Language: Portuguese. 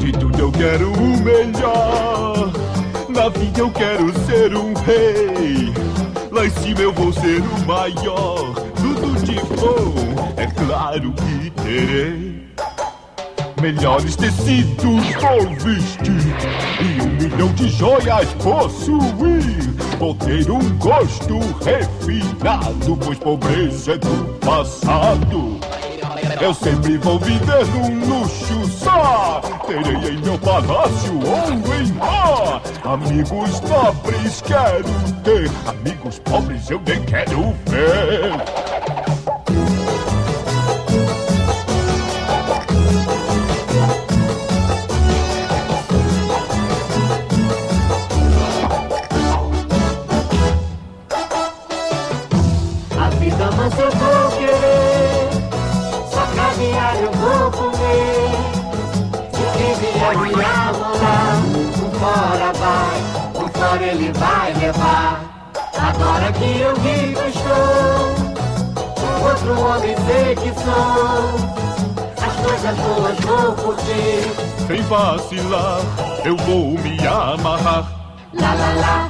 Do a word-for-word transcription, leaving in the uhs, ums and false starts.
De tudo eu quero o melhor. Na vida eu quero ser um rei. Lá em cima eu vou ser o maior. Tudo de bom, é claro que terei. Melhores tecidos vou vestir e um milhão de joias possuir. Vou ter um gosto refinado, pois pobreza é do passado. Eu sempre vou viver num luxo só. Terei em meu palácio ou em mar. Amigos nobres quero ter, amigos pobres eu nem quero ver. A vida mas eu vou querer, só caviar eu vou comer. Se quem vier me amolar, por fora vai, por fora ele vai levar. Agora que eu rico estou, outro homem sei que sou. As coisas boas vou curtir, sem vacilar, eu vou me amarrar. lá lá lá.